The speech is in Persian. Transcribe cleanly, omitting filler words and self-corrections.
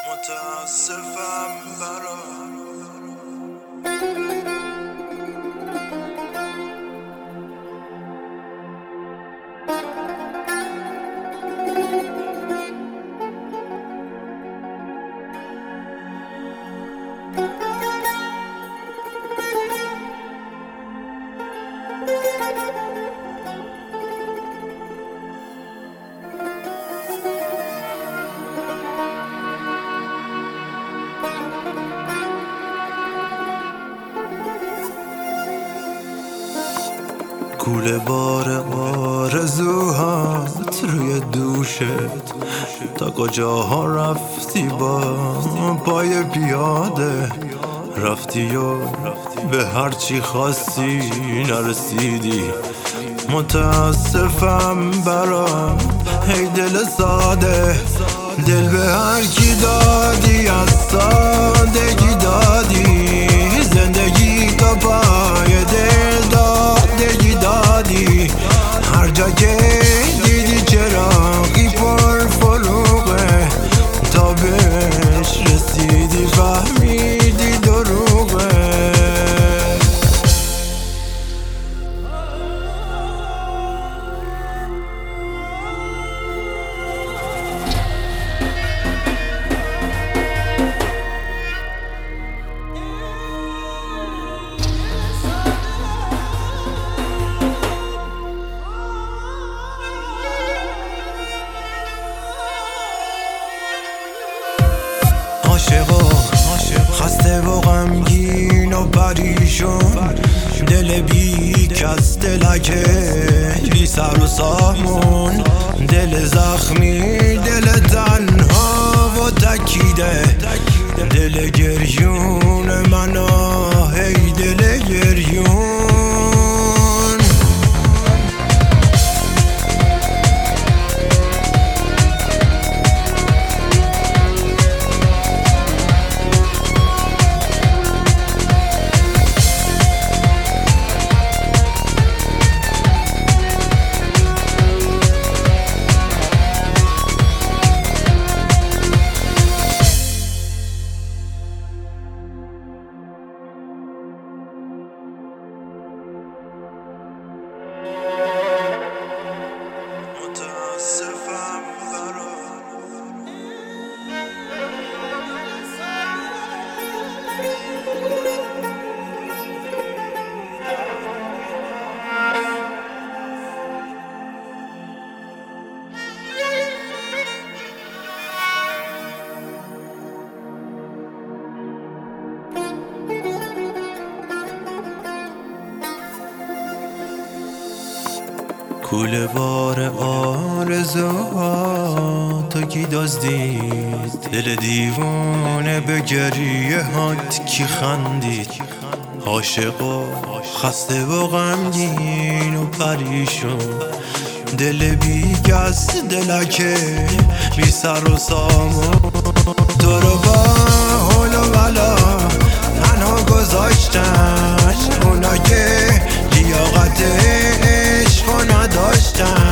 متاسفم برات. کوله بار آرزوهات روی دوشت، تا کجاها رفتی با پای پیاده؟ رفتی و به هرچی خواستی نرسیدی. متاسفم برات ای دل ساده، دل به هر کی دادی از سادگی دادی، زندگی تو پای دل دادگی دادی. هر جا که دیدی چراغی پر فروغه، تا بهش رسیدی فهمیدی دروغه. عاشقا خسته و غمگین و پریشون، دل بی کس، دلکه بی سر و سامون، دل زخمی، دل تنها و تکیده، دل گریون من، ای دل گریون. متاسفم برات. کوله بار آرزوهات کی دزدید، دل دیوانه به گریه هات کی خندید؟ عاشقا خسته و غمگین و پریشون، دل بی کس، دلکه بی سر و سامون، تو رو با حول و بلا تنها گذاشتن اونا که لیاقت عشق نداشتن.